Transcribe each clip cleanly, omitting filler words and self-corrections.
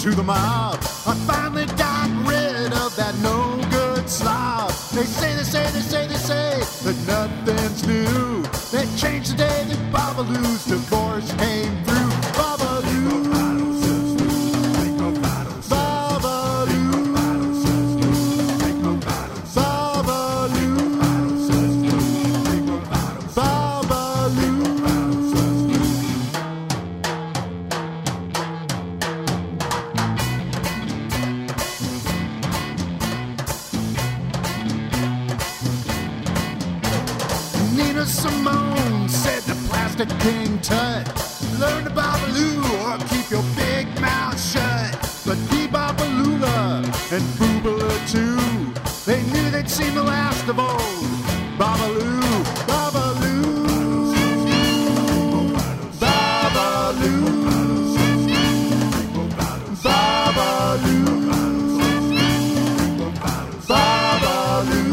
to the mob. I finally got rid of that no-good slob. They say that nothing's new. They changed the day that Babalu's divorce came through. Babalu, Nina Simone said the Plastic King Tut. Learn to Babalu or keep your big mouth shut. But Dee-Babalula and Boobala too, they knew they'd seen the last of old Babalu, Babalu, Babalu, Babalu, Babalu.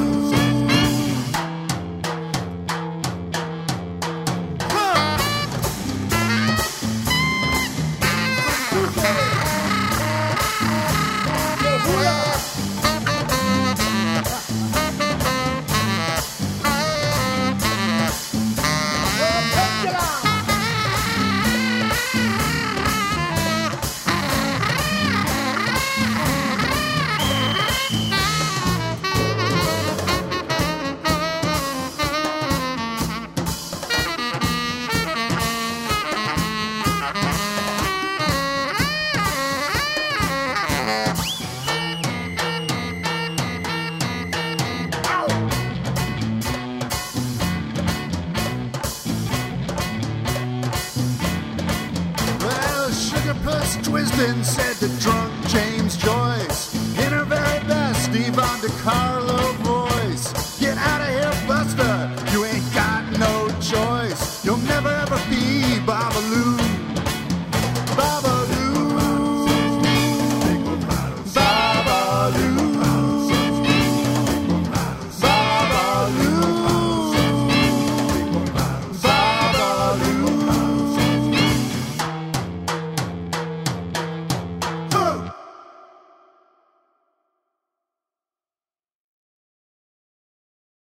Puss Twistin said to drunk James Joyce in her very best Yvonne DiCarlo voice, get out of here, Buster, you ain't got no choice. You'll never ever be